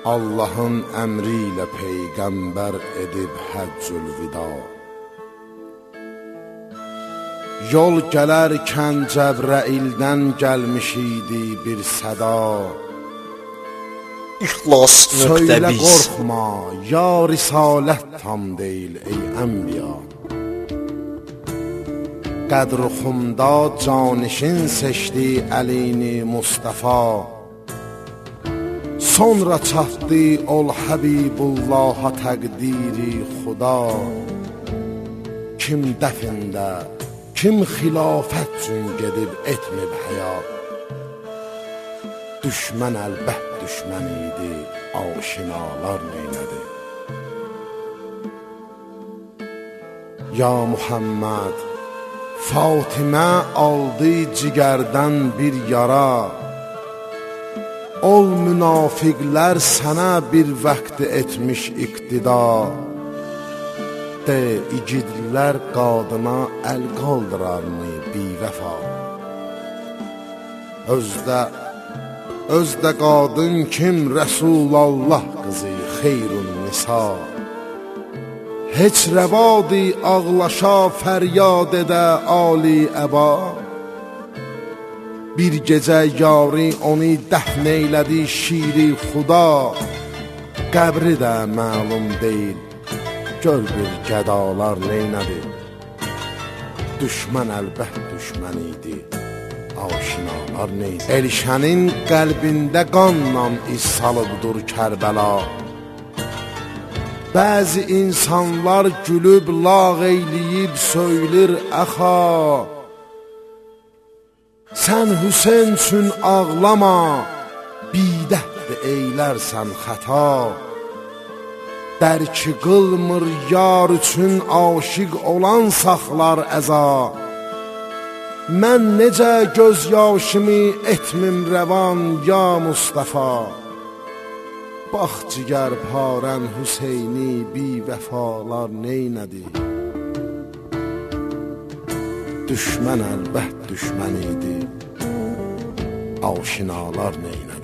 Allahın əmri ilə peyğəmbər edib həccül vida. Yol gələrkən Cəbrəildən gəlmiş idi bir səda. İxlas.biz Söylə qorxma, ya risalət tam deyil ey ənbiya. Qədr-i xumda canişin seçdi Əlini Mustafa. Sonra çatdı ol Həbibullaha təqdiri xuda. Kim dəfində, kim xilafət üçün gedib etmib həyat. Düşmən əlbət düşmən idi, aşinalar neynədi. Ya Muhammed, Fatimə aldı cigərdən bir yara. Ol münafiqlər sənə bir vaxtı etmiş iqtida. De, igidlər qadına əl qaldırarmı bivəfa? Özdə qadın kim Rəsulallah qızı xeyrun nisa. Heç rəvadi ağlaşa fəryad edə ali əba. Bir gecə yari onu dəfn eylədi şiri xuda. Qəbri də məlum deyil, gör bir gədalar neynədi. Düşmən əlbət düşmən idi, aşinalar neydi. Elşənin qəlbində qanla iz salıbdır Kərbəla. Bəzi insanlar gülüb lağ eyləyib söylir əxa. Sən Hüseyn üçün ağlama, bidətdir eylərsən xəta. Dərki qılmır yar üçün aşiq olan saxlar əza. Mən necə göz yaşımı etmim rəvan ya Mustafa. Bax cigər parən Hüseyni bi vəfalar neynədi. Düşmən əlbət düşmən idi, aşinalar neynədi.